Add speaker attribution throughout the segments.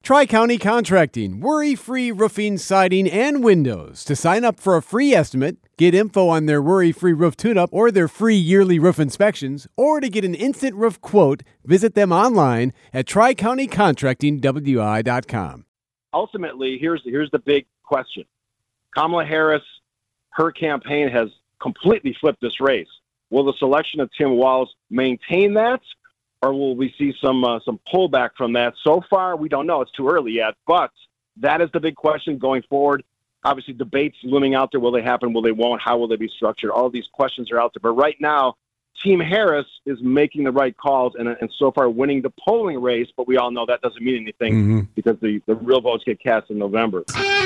Speaker 1: Tri-County Contracting, worry-free roofing, siding, and windows. To sign up for a free estimate, get info on their worry-free roof tune-up or their free yearly roof inspections, or to get an instant roof quote, visit them online at tricountycontractingwi.com.
Speaker 2: Ultimately, here's the big question. Kamala Harris, her campaign has completely flipped this race. Will the selection of Tim Walz maintain that, or will we see some pullback from that? So far, we don't know. It's too early yet, but that is the big question going forward. Obviously, debates looming out there. Will they happen? Will they won't? How will they be structured? All these questions are out there. But right now, Team Harris is making the right calls and so far winning the polling race, but we all know that doesn't mean anything because the real votes get cast in November.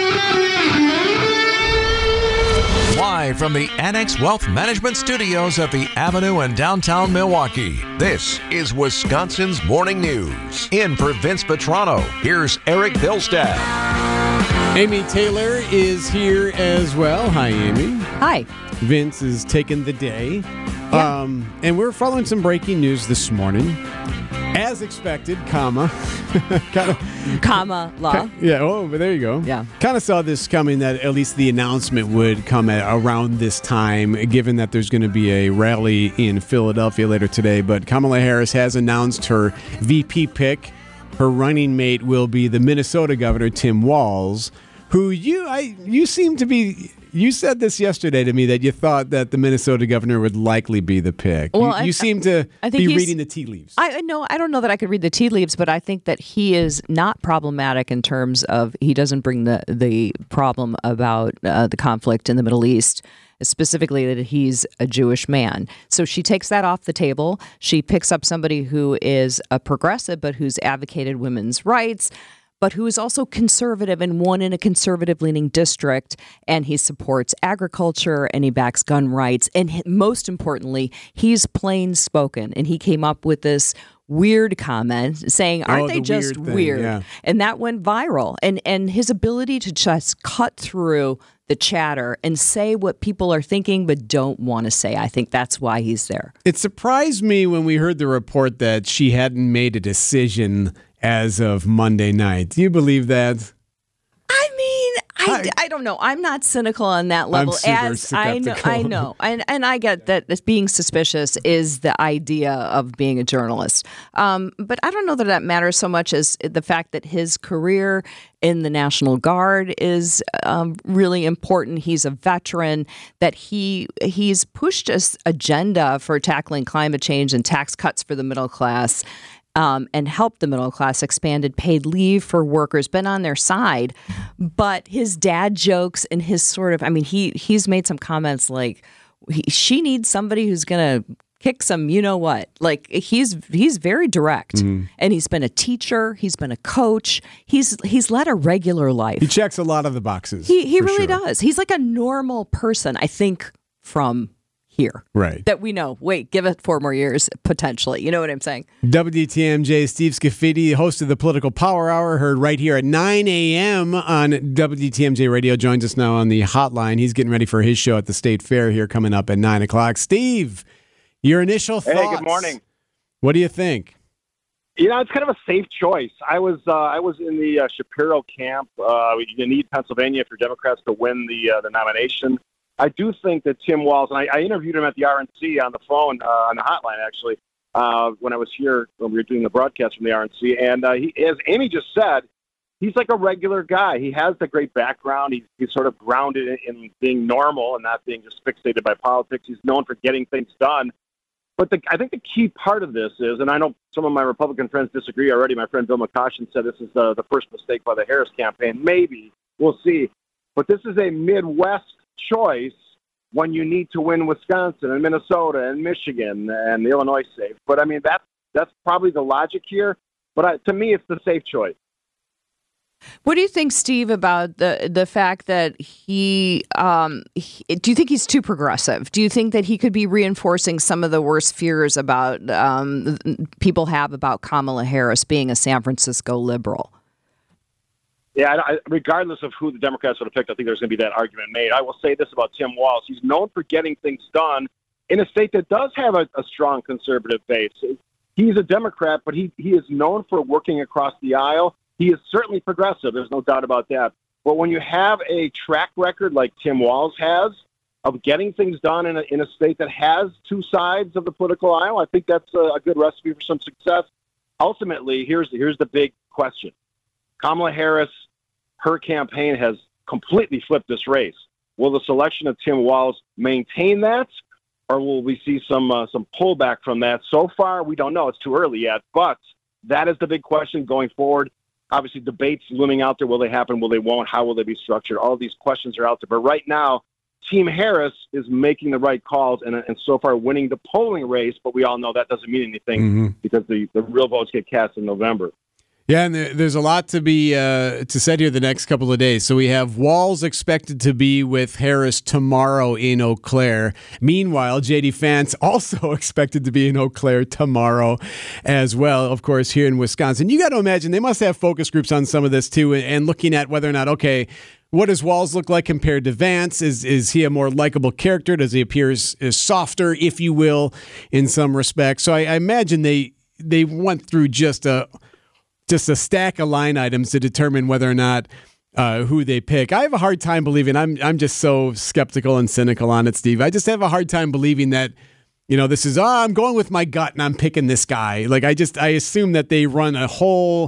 Speaker 3: Live from the Annex Wealth Management Studios at the Avenue in downtown Milwaukee, this is Wisconsin's Morning News. In for Vince Petrano, here's Eric Bilstad.
Speaker 1: Amy Taylor is here as well. Hi, Amy.
Speaker 4: Hi.
Speaker 1: Vince is taking the day.
Speaker 4: Yeah.
Speaker 1: And we're following some breaking news this morning. As expected, comma
Speaker 4: law.
Speaker 1: Yeah, oh, but there you go.
Speaker 4: Yeah.
Speaker 1: Kind of saw this coming, that at least the announcement would come at around this time, given that there's going to be a rally in Philadelphia later today. But Kamala Harris has announced her VP pick. Her running mate will be the Minnesota governor, Tim Walz, who you seem to be... You said this yesterday to me that you thought that the Minnesota governor would likely be the pick. Well, you seem to be reading the tea leaves.
Speaker 4: I don't know that I could read the tea leaves, but I think that he is not problematic in terms of he doesn't bring the problem about the conflict in the Middle East, specifically that he's a Jewish man. So she takes that off the table. She picks up somebody who is a progressive, but who's advocated women's rights, but who is also conservative and won in a conservative-leaning district, and he supports agriculture, and he backs gun rights, and most importantly, he's plain-spoken, and he came up with this weird comment saying, aren't they just weird?
Speaker 1: Yeah.
Speaker 4: And that went viral, and his ability to just cut through the chatter and say what people are thinking but don't want to say, I think that's why he's there.
Speaker 1: It surprised me when we heard the report that she hadn't made a decision as of Monday night. Do you believe that?
Speaker 4: I mean, I don't know. I'm not cynical on that level.
Speaker 1: I'm super
Speaker 4: I know. And I get that being suspicious is the idea of being a journalist. But I don't know that matters so much as the fact that his career in the National Guard is really important. He's a veteran, that he's pushed this agenda for tackling climate change and tax cuts for the middle class. And help the middle class, expanded paid leave for workers, been on their side. But his dad jokes and his sort of, I mean, he's made some comments like she needs somebody who's going to kick some, you know what? Like he's very direct, and he's been a teacher, he's been a coach, he's led a regular life.
Speaker 1: He checks a lot of the boxes.
Speaker 4: He really does. He's like a normal person, I think, from here.
Speaker 1: Right.
Speaker 4: That we know. Wait, give it 4 more years, potentially. You know what I'm saying?
Speaker 1: WTMJ Steve Scafidi, host of the Political Power Hour, heard right here at 9 a.m. on WTMJ Radio, joins us now on the hotline. He's getting ready for his show at the State Fair here coming up at 9 o'clock. Steve, your initial thoughts.
Speaker 2: Hey, good morning.
Speaker 1: What do you think?
Speaker 2: You know, it's kind of a safe choice. I was in the Shapiro camp. You need Pennsylvania if you're Democrats to win the nomination. I do think that Tim Walz, and I interviewed him at the RNC on the phone, on the hotline, actually, when I was here, when we were doing the broadcast from the RNC. And he, as Amy just said, he's like a regular guy. He has the great background. He's sort of grounded in being normal and not being just fixated by politics. He's known for getting things done. But I think the key part of this is, and I know some of my Republican friends disagree already. My friend Bill McCoshen said this is the first mistake by the Harris campaign. Maybe. We'll see. But this is a Midwest choice when you need to win Wisconsin and Minnesota and Michigan and Illinois safe. But I mean, that's probably the logic here. But to me, it's the safe choice.
Speaker 4: What do you think, Steve, about the fact that do you think he's too progressive? Do you think that he could be reinforcing some of the worst fears about people have about Kamala Harris being a San Francisco liberal?
Speaker 2: Yeah, regardless of who the Democrats would have picked, I think there's going to be that argument made. I will say this about Tim Walz. He's known for getting things done in a state that does have a strong conservative base. He's a Democrat, but he is known for working across the aisle. He is certainly progressive. There's no doubt about that. But when you have a track record like Tim Walz has of getting things done in a state that has two sides of the political aisle, I think that's a good recipe for some success. Ultimately, here's the big question. Kamala Harris, her campaign has completely flipped this race. Will the selection of Tim Walz maintain that, or will we see some pullback from that? So far, we don't know. It's too early yet, but that is the big question going forward. Obviously, debates looming out there. Will they happen? Will they won't? How will they be structured? All of these questions are out there. But right now, Team Harris is making the right calls and so far winning the polling race, but we all know that doesn't mean anything because the real votes get cast in November.
Speaker 1: Yeah, and there's a lot to be to said here the next couple of days. So we have Walz expected to be with Harris tomorrow in Eau Claire. Meanwhile, J.D. Vance also expected to be in Eau Claire tomorrow as well, of course, here in Wisconsin. You got to imagine they must have focus groups on some of this too and looking at whether or not, okay, what does Walz look like compared to Vance? Is he a more likable character? Does he appear as softer, if you will, in some respects? So I imagine they went through just a stack of line items to determine whether or not who they pick. I have a hard time believing. I'm just so skeptical and cynical on it, Steve. I just have a hard time believing that, this is, I'm going with my gut and I'm picking this guy. Like I assume that they run a whole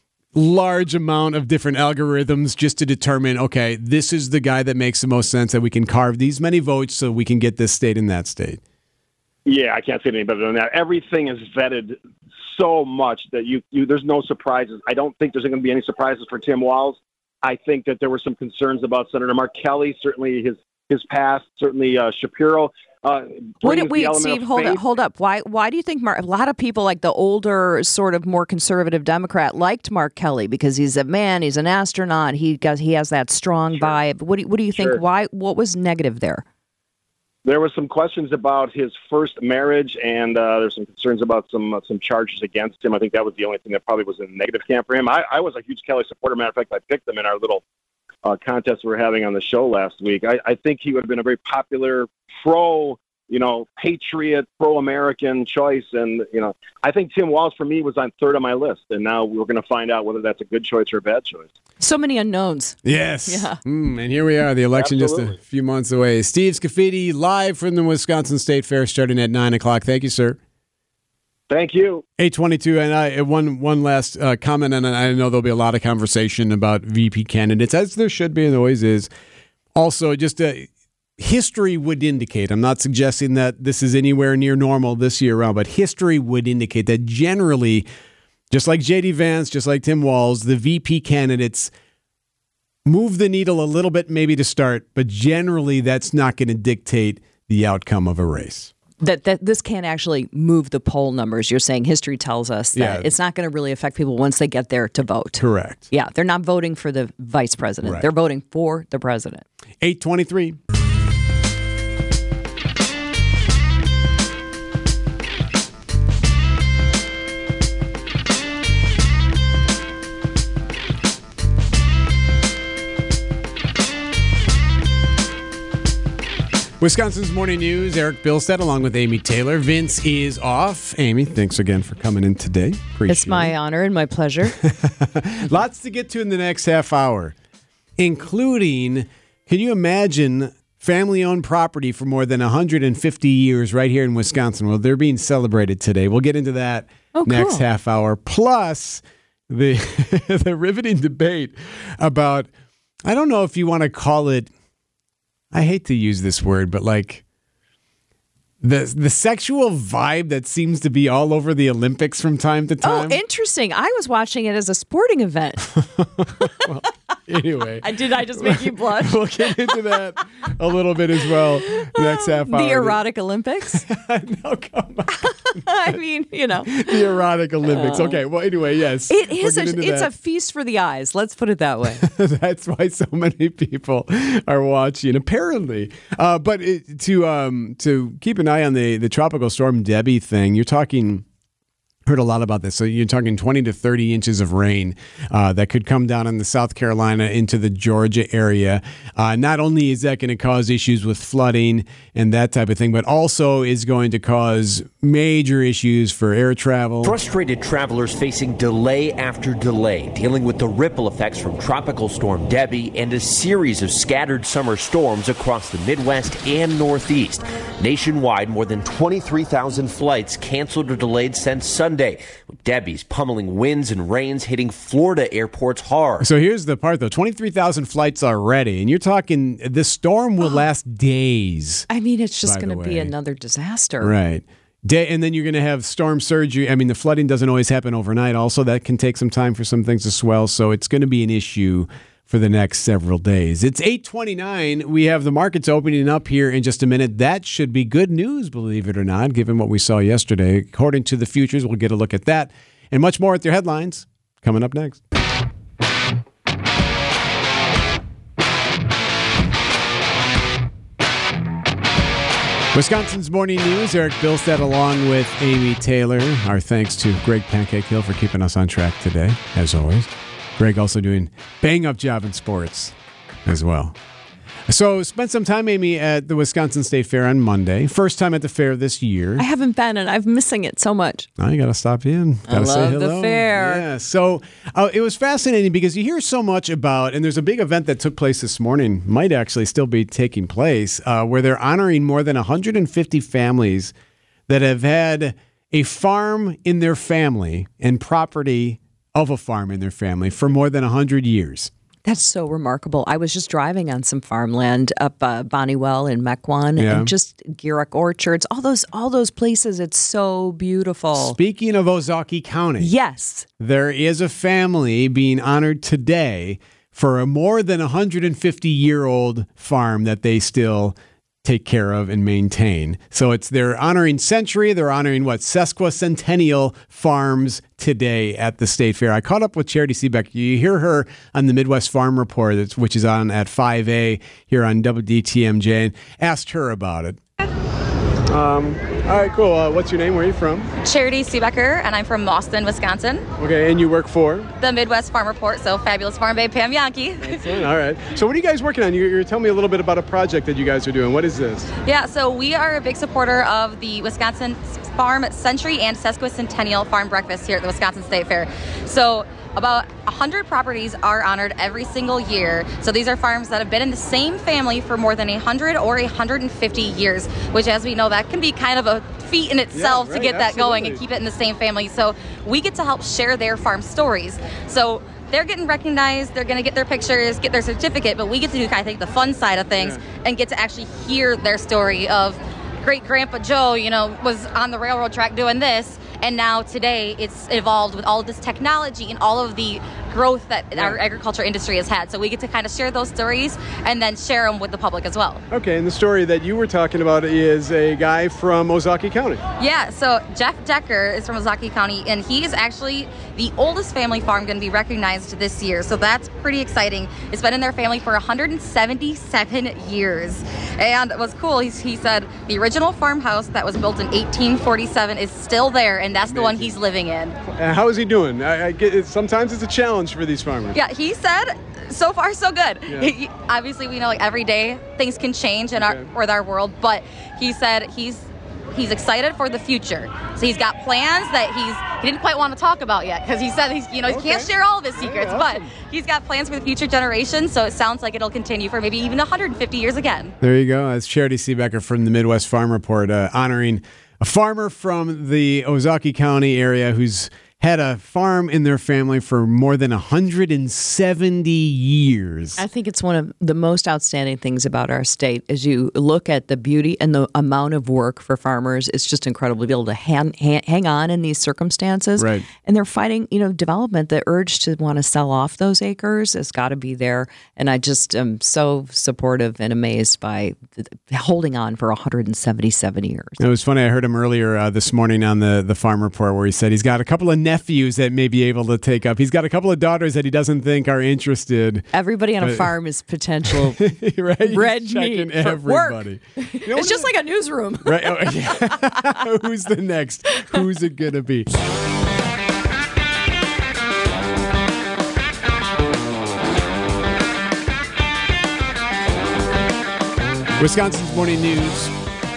Speaker 1: large amount of different algorithms just to determine, okay, this is the guy that makes the most sense, that we can carve these many votes so we can get this state and that state.
Speaker 2: Yeah, I can't say any better than that. Everything is vetted so much that you there's no surprises. I don't think there's going to be any surprises for Tim Walz. I think that there were some concerns about Senator Mark Kelly, certainly his past, certainly Shapiro.
Speaker 4: Wait, Steve, hold up. Why do you think a lot of people, like the older, sort of more conservative Democrat, liked Mark Kelly because he's a man, he's an astronaut, he has that strong vibe. What do you think? What was negative there?
Speaker 2: There were some questions about his first marriage, and there's some concerns about some charges against him. I think that was the only thing that probably was in the negative camp for him. I was a huge Kelly supporter. Matter of fact, I picked him in our little contest we were having on the show last week. I think he would have been a very popular patriot, pro-American choice. And, I think Tim Walz for me was on third on my list. And now we're going to find out whether that's a good choice or a bad choice.
Speaker 4: So many unknowns.
Speaker 1: Yes.
Speaker 4: Yeah.
Speaker 1: And here we are, the election
Speaker 2: Absolutely.
Speaker 1: Just a few months away. Steve Scafidi live from the Wisconsin State Fair starting at 9 o'clock. Thank you, sir.
Speaker 2: Thank you.
Speaker 1: 8:22, and one last comment, and I know there'll be a lot of conversation about VP candidates, as there should be and always is. Also, just history would indicate, I'm not suggesting that this is anywhere near normal this year around, but history would indicate that generally, just like J.D. Vance, just like Tim Walz, the VP candidates move the needle a little bit maybe to start, but generally that's not going to dictate the outcome of a race.
Speaker 4: That this can't actually move the poll numbers. You're saying history tells us that it's not going to really affect people once they get there to vote.
Speaker 1: Correct.
Speaker 4: Yeah, they're not voting for the vice president.
Speaker 1: Right.
Speaker 4: They're voting for the president.
Speaker 1: 8:23. Wisconsin's Morning News, Eric Bilstead along with Amy Taylor. Vince is off. Amy, thanks again for coming in today. Appreciate
Speaker 4: It's my honor and my pleasure.
Speaker 1: Lots to get to in the next half hour, including, can you imagine family-owned property for more than 150 years right here in Wisconsin? Well, they're being celebrated today. We'll get into that next half hour. Plus, the the riveting debate about, I don't know if you want to call it, I hate to use this word, but like the sexual vibe that seems to be all over the Olympics from time to time.
Speaker 4: Oh, interesting. I was watching it as a sporting event.
Speaker 1: Well, anyway.
Speaker 4: Did I just make you blush?
Speaker 1: We'll get into that a little bit as well next half hour.
Speaker 4: The erotic Olympics?
Speaker 1: No, come on.
Speaker 4: I mean,
Speaker 1: The erotic Olympics. Okay, well, anyway, yes.
Speaker 4: It is it's a feast for the eyes. Let's put it that way.
Speaker 1: That's why so many people are watching, apparently. But to keep an eye on the Tropical Storm Debbie thing, you're talking Heard a lot about this. So you're talking 20 to 30 inches of rain that could come down in the South Carolina into the Georgia area. Not only is that going to cause issues with flooding and that type of thing, but also is going to cause major issues for air travel.
Speaker 5: Frustrated travelers facing delay after delay, dealing with the ripple effects from Tropical Storm Debbie and a series of scattered summer storms across the Midwest and Northeast. Nationwide, more than 23,000 flights canceled or delayed since Sunday, with Debbie's pummeling winds and rains hitting Florida airports hard.
Speaker 1: So here's the part, though. 23,000 flights already, and you're talking this storm will last days.
Speaker 4: I mean, it's just going to be another disaster.
Speaker 1: Right. And then you're going to have storm surge. I mean, the flooding doesn't always happen overnight. Also, that can take some time for some things to swell, so it's going to be an issue for the next several days. It's 8:29. We have the markets opening up here in just a minute. That should be good news, believe it or not, given what we saw yesterday. According to the futures, we'll get a look at that and much more at their headlines coming up next. Wisconsin's Morning News, Eric Bilstead along with Amy Taylor. Our thanks to Greg Pancake Hill for keeping us on track today, as always. Greg also doing bang-up job in sports as well. So spent some time, Amy, at the Wisconsin State Fair on Monday. First time at the fair this year.
Speaker 4: I haven't been, and I'm missing it so much.
Speaker 1: Oh, you got to stop in. Got to say hello.
Speaker 4: The fair.
Speaker 1: Yeah. So it was fascinating because you hear so much about, and there's a big event that took place this morning, might actually still be taking place, where they're honoring more than 150 families that have had a farm in their family and property of a farm in their family for more than 100 years.
Speaker 4: That's so remarkable. I was just driving on some farmland up Bonnywell in Mequon and just Gierach Orchards, all those places. It's so beautiful.
Speaker 1: Speaking of Ozaukee County,
Speaker 4: yes,
Speaker 1: there is a family being honored today for a more than 150-year-old farm that they still take care of and maintain. So they're honoring century, they're honoring sesquicentennial farms today at the State Fair. I caught up with Charity Seebeck. You hear her on the Midwest Farm Report, which is on at 5A here on WDTMJ, and asked her about it. All right, cool. What's your name? Where are you from?
Speaker 6: Charity Seebecker, and I'm from Boston, Wisconsin.
Speaker 1: Okay, and you work for?
Speaker 6: The Midwest Farm Report, so Fabulous Farm Babe Pam Yankee.
Speaker 1: Excellent. All right. So what are you guys working on? You're telling me a little bit about a project that you guys are doing. What is this?
Speaker 6: Yeah, so we are a big supporter of the Wisconsin Farm Century and Sesquicentennial Farm Breakfast here at the Wisconsin State Fair. So about 100 properties are honored every single year. So these are farms that have been in the same family for more than 100 or 150 years, which, as we know, that can be kind of a feat in itself to get that going and keep it in the same family. So we get to help share their farm stories. So they're getting recognized, they're going to get their pictures, get their certificate, but we get to do, I think, the fun side of things and get to actually hear their story of great-grandpa Joe, was on the railroad track doing this, and now today it's evolved with all of this technology and all of the growth that our agriculture industry has had. So we get to kind of share those stories and then share them with the public as well.
Speaker 1: Okay, and the story that you were talking about is a guy from Ozaukee County.
Speaker 6: Yeah, so Jeff Decker is from Ozaukee County, and he is actually the oldest family farm going to be recognized this year. So that's pretty exciting. It's been in their family for 177 years. And what's cool, he said the original farmhouse that was built in 1847 is still there, and that's the one he's living in.
Speaker 1: How is he doing? I get it, sometimes it's a challenge for these farmers.
Speaker 6: Yeah, he said so far so good. Yeah. Obviously, we know every day things can change in our world, but he said he's excited for the future. So he's got plans that he didn't quite want to talk about yet because he said he can't share all of his secrets, but he's got plans for the future generations. So it sounds like it'll continue for maybe even 150 years again.
Speaker 1: There you go. That's Charity Seebecker from the Midwest Farm Report, honoring a farmer from the Ozaukee County area who's had a farm in their family for more than 170 years.
Speaker 4: I think it's one of the most outstanding things about our state. As you look at the beauty and the amount of work for farmers, it's just incredible to be able to hang on in these circumstances.
Speaker 1: Right.
Speaker 4: And they're fighting, development. The urge to want to sell off those acres has got to be there. And I just am so supportive and amazed by holding on for 177 years.
Speaker 1: It was funny. I heard him earlier this morning on the Farm Report where he said he's got a couple of nephews that may be able to take up. He's got a couple of daughters that he doesn't think are interested.
Speaker 4: Everybody on a farm is potential
Speaker 1: right?
Speaker 4: red
Speaker 1: He's
Speaker 4: meat for
Speaker 1: everybody.
Speaker 4: Work. It's just like a newsroom.
Speaker 1: Right? Oh, yeah. Who's the next? Who's it going to be? Wisconsin's Morning News.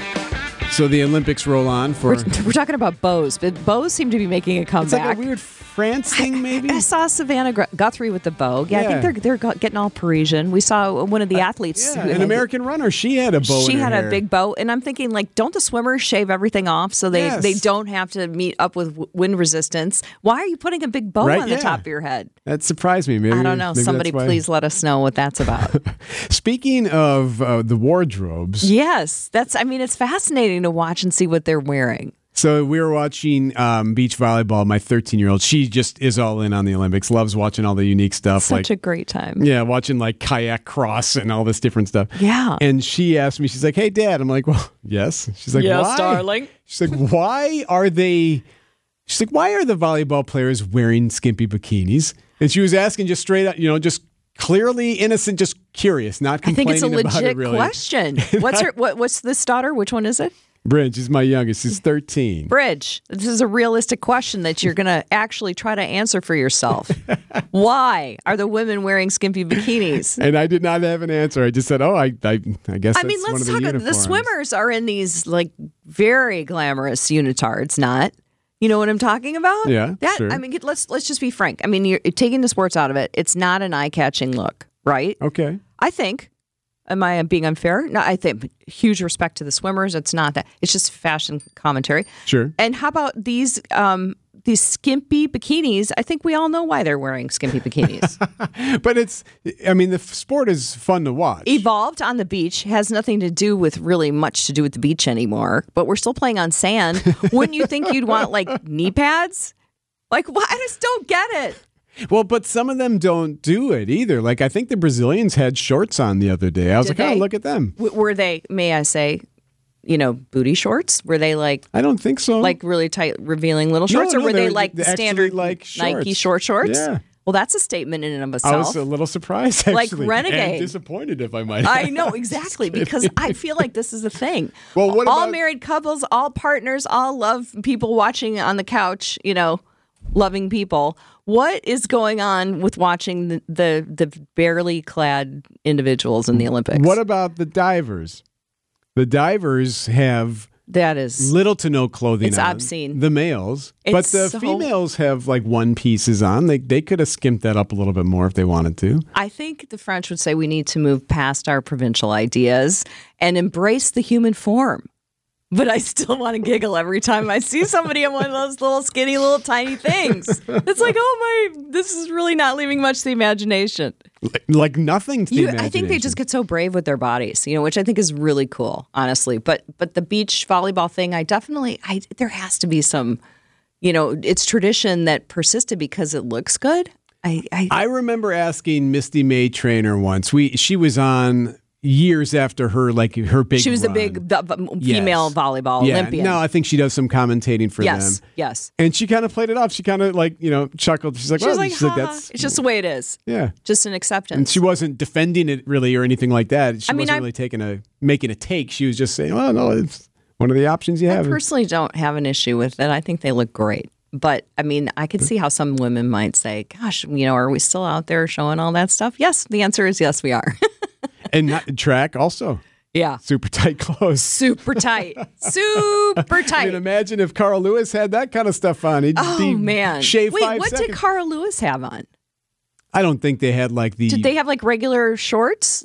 Speaker 1: So the Olympics roll on for...
Speaker 4: We're talking about bows, but bows seem to be making a comeback.
Speaker 1: It's like a weird France thing, maybe?
Speaker 4: I saw Savannah Guthrie with the bow. Yeah, I think they're getting all Parisian. We saw one of the athletes.
Speaker 1: An American runner. She had a bow
Speaker 4: She
Speaker 1: in her
Speaker 4: had
Speaker 1: hair.
Speaker 4: a big bow. And I'm thinking, like, don't the swimmers shave everything off so they don't have to meet up with wind resistance? Why are you putting a big bow on the top of your head?
Speaker 1: That surprised me. Maybe,
Speaker 4: I don't know. Somebody please let us know what that's about.
Speaker 1: Speaking of the wardrobes.
Speaker 4: Yes. It's fascinating to watch and see what they're wearing.
Speaker 1: So we were watching beach volleyball. My 13-year-old, she just is all in on the Olympics, loves watching all the unique stuff.
Speaker 4: Such a great time.
Speaker 1: Yeah, watching like kayak cross and all this different stuff.
Speaker 4: Yeah.
Speaker 1: And she asked me, she's like, hey, Dad. I'm like, well, yes. She's like,
Speaker 4: yes,
Speaker 1: why?
Speaker 4: darling.
Speaker 1: She's like, why are the volleyball players wearing skimpy bikinis? And she was asking just straight up, just clearly innocent, just curious, not complaining about it.
Speaker 4: I think it's a legit
Speaker 1: really.
Speaker 4: question. What's this daughter? Which one is it?
Speaker 1: Bridge is my youngest. She's 13.
Speaker 4: Bridge, this is a realistic question that you're going to actually try to answer for yourself. Why are the women wearing skimpy bikinis?
Speaker 1: And I did not have an answer. I just said, I guess that's one of the uniforms.
Speaker 4: The swimmers are in these like very glamorous unitards, not. You know what I'm talking about?
Speaker 1: Yeah, sure.
Speaker 4: Let's just be frank. You're taking the sports out of it. It's not an eye-catching look, right?
Speaker 1: Okay.
Speaker 4: I think. Am I being unfair? No, I think huge respect to the swimmers. It's not that. It's just fashion commentary.
Speaker 1: Sure.
Speaker 4: And how about these skimpy bikinis? I think we all know why they're wearing skimpy bikinis.
Speaker 1: But the sport is fun to watch.
Speaker 4: Evolved on the beach, has nothing to do with really much to do with the beach anymore, but we're still playing on sand. Wouldn't you think you'd want like knee pads? Like, why? I just don't get it.
Speaker 1: Well, but some of them don't do it either. Like, I think the Brazilians had shorts on the other day. I was oh, look at them.
Speaker 4: Were they, may I say, booty shorts? Were they like...
Speaker 1: I don't think so.
Speaker 4: Like really tight, revealing little shorts? Or were they like the standard
Speaker 1: like
Speaker 4: Nike shorts?
Speaker 1: Yeah.
Speaker 4: Well, that's a statement in and of itself.
Speaker 1: I was a little surprised, actually.
Speaker 4: Like Renegade.
Speaker 1: And disappointed, if I might.
Speaker 4: I know, exactly, because I feel like this is a thing.
Speaker 1: Well, what
Speaker 4: all
Speaker 1: about...
Speaker 4: married couples, all partners, all love people watching on the couch, loving people. What is going on with watching the barely clad individuals in the Olympics?
Speaker 1: What about the divers? The divers have little to no clothing on.
Speaker 4: It's obscene.
Speaker 1: The males. But the females have like one pieces on. They could have skimped that up a little bit more if they wanted to.
Speaker 4: I think the French would say we need to move past our provincial ideas and embrace the human form. But I still want to giggle every time I see somebody in one of those little skinny, little tiny things. It's like, this is really not leaving much to the imagination.
Speaker 1: Like nothing to the imagination.
Speaker 4: I think they just get so brave with their bodies, which I think is really cool, honestly. But the beach volleyball thing, there has to be some, it's tradition that persisted because it looks good.
Speaker 1: I remember asking Misty May Trainer once. She was on years after her big
Speaker 4: She was
Speaker 1: run.
Speaker 4: the big female volleyball Olympian.
Speaker 1: No, I think she does some commentating for them.
Speaker 4: Yes.
Speaker 1: And she kind of played it off. She kind of chuckled. She's like,
Speaker 4: that's it's just the way it is.
Speaker 1: Yeah.
Speaker 4: Just an acceptance.
Speaker 1: And she wasn't defending it really or anything like that. She wasn't really making a take. She was just saying, oh, no, it's one of the options you have.
Speaker 4: I personally don't have an issue with it. I think they look great. But, I could see how some women might say, gosh, are we still out there showing all that stuff? Yes, the answer is yes, we are.
Speaker 1: And track also.
Speaker 4: Yeah.
Speaker 1: Super tight clothes.
Speaker 4: Super tight. Super tight.
Speaker 1: Imagine if Carl Lewis had that kind of stuff on. He'd be
Speaker 4: man.
Speaker 1: Shave
Speaker 4: Wait,
Speaker 1: 5
Speaker 4: what
Speaker 1: seconds.
Speaker 4: did Carl Lewis have on?
Speaker 1: I don't think they had
Speaker 4: Did they have regular shorts?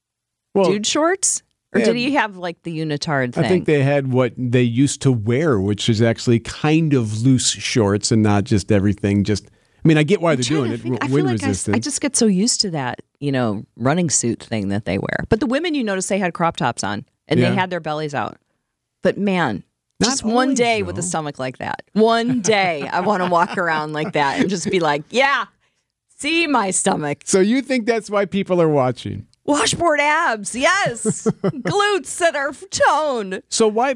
Speaker 4: Dude shorts? Or did he have the unitard thing?
Speaker 1: I think they had what they used to wear, which is actually kind of loose shorts and not just everything. I get why they're doing it. Wind resistant.
Speaker 4: I just get so used to that, running suit thing that they wear. But the women, you notice they had crop tops on and they had their bellies out. But man, just one day with a stomach like that. One day I want to walk around like that and just be like, yeah, see my stomach.
Speaker 1: So you think that's why people are watching?
Speaker 4: Washboard abs, yes. Glutes that are toned.
Speaker 1: So why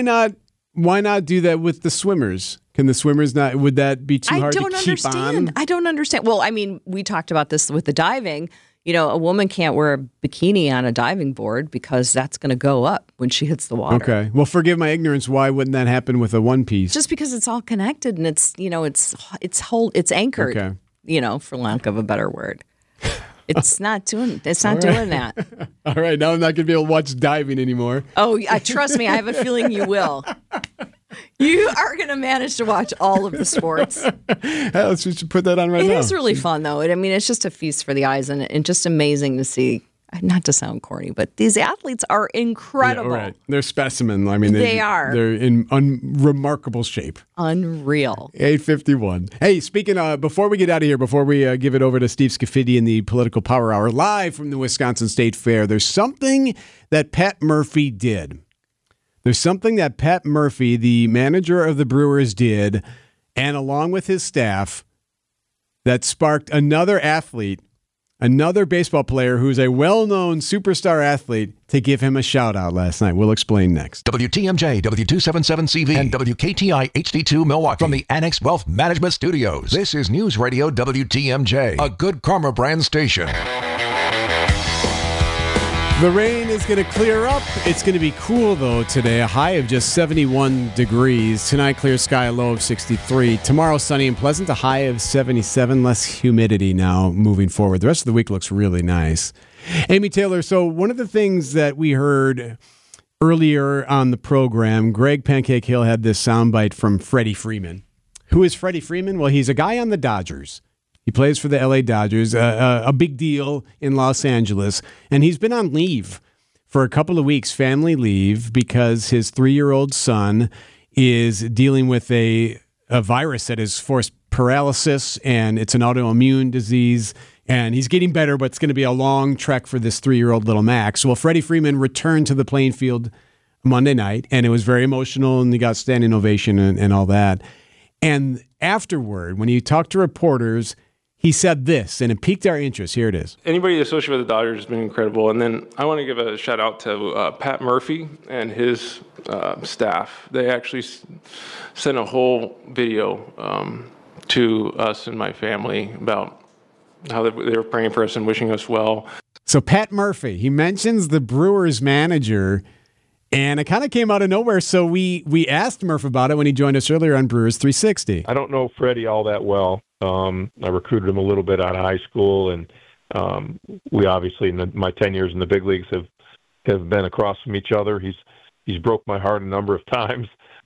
Speaker 1: not do that with the swimmers? Can the swimmers not? Would that be too hard to keep on?
Speaker 4: I don't understand. Well, we talked about this with the diving. A woman can't wear a bikini on a diving board because that's going to go up when she hits the water.
Speaker 1: Okay. Well, forgive my ignorance. Why wouldn't that happen with a one piece?
Speaker 4: Just because it's all connected and it's anchored. Okay. For lack of a better word. It's not doing that.
Speaker 1: All right, now I'm not going to be able to watch diving anymore.
Speaker 4: Oh, trust me, I have a feeling you will. You are going to manage to watch all of the sports.
Speaker 1: We should put that on right now.
Speaker 4: It is really fun, though. I mean, it's just a feast for the eyes and just amazing to see. Not to sound corny, but these athletes are incredible.
Speaker 1: Yeah, right. They're specimen. I mean,
Speaker 4: they are.
Speaker 1: They're in remarkable shape.
Speaker 4: Unreal.
Speaker 1: 8:51. Hey, speaking of, before we get out of here, before we give it over to Steve Scafidi in the Political Power Hour, live from the Wisconsin State Fair, there's something that Pat Murphy did. There's something that Pat Murphy, the manager of the Brewers, did, and along with his staff, that sparked another athlete, another baseball player who's a well-known superstar athlete, to give him a shout-out last night. We'll explain next.
Speaker 3: WTMJ, W277CV, and WKTI HD2 Milwaukee from the Annex Wealth Management Studios. This is News Radio WTMJ, a Good Karma brand station.
Speaker 1: The rain is going to clear up. It's going to be cool, though, today. A high of just 71 degrees. Tonight, clear sky, a low of 63. Tomorrow, sunny and pleasant, a high of 77. Less humidity now moving forward. The rest of the week looks really nice. Amy Taylor, so one of the things that we heard earlier on the program, Greg Pancake Hill had this soundbite from Freddie Freeman. Who is Freddie Freeman? Well, he's a guy on the Dodgers. He plays for the LA Dodgers, a big deal in Los Angeles, and he's been on leave for a couple of weeks, family leave, because his 3-year-old son is dealing with a virus that has forced paralysis, and it's an autoimmune disease, and he's getting better, but it's going to be a long trek for this 3-year-old little Max. Well, Freddie Freeman returned to the playing field Monday night, and it was very emotional, and he got standing ovation and all that. And afterward, when he talked to reporters, he said this, and it piqued our interest. Here it is.
Speaker 7: Anybody associated with the Dodgers has been incredible. And then I want to give a shout out to Pat Murphy and his staff. They actually sent a whole video to us and my family about how they were praying for us and wishing us well.
Speaker 1: So Pat Murphy, he mentions the Brewers manager, and it kind of came out of nowhere. So we asked Murph about it when he joined us earlier on Brewers 360.
Speaker 8: I don't know Freddie all that well. I recruited him a little bit out of high school, and we obviously, in my 10 years in the big leagues, have been across from each other. He's broke my heart a number of times,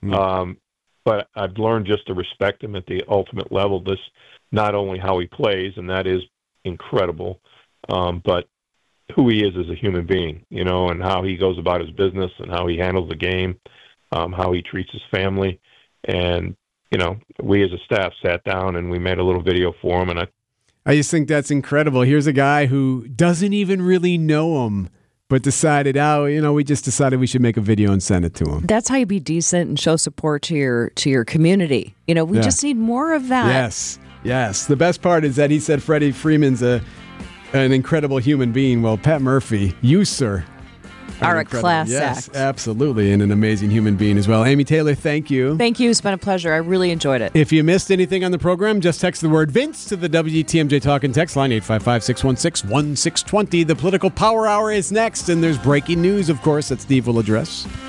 Speaker 8: but I've learned just to respect him at the ultimate level. This not only how he plays, and that is incredible, but who he is as a human being, and how he goes about his business and how he handles the game, how he treats his family, and we as a staff sat down and we made a little video for him. And
Speaker 1: I just think that's incredible. Here's a guy who doesn't even really know him, but decided, we just decided we should make a video and send it to him.
Speaker 4: That's how you be decent and show support to your community. We just need more of that.
Speaker 1: Yes. The best part is that he said Freddie Freeman's an incredible human being. Well, Pat Murphy, you, sir,
Speaker 4: are a class
Speaker 1: act.
Speaker 4: Yes,
Speaker 1: absolutely, and an amazing human being as well. Amy Taylor, thank you.
Speaker 4: Thank you. It's been a pleasure. I really enjoyed it.
Speaker 1: If you missed anything on the program, just text the word Vince to the WTMJ Talk and Text line 855-616-1620. The Political Power Hour is next, and there's breaking news, of course, that Steve will address.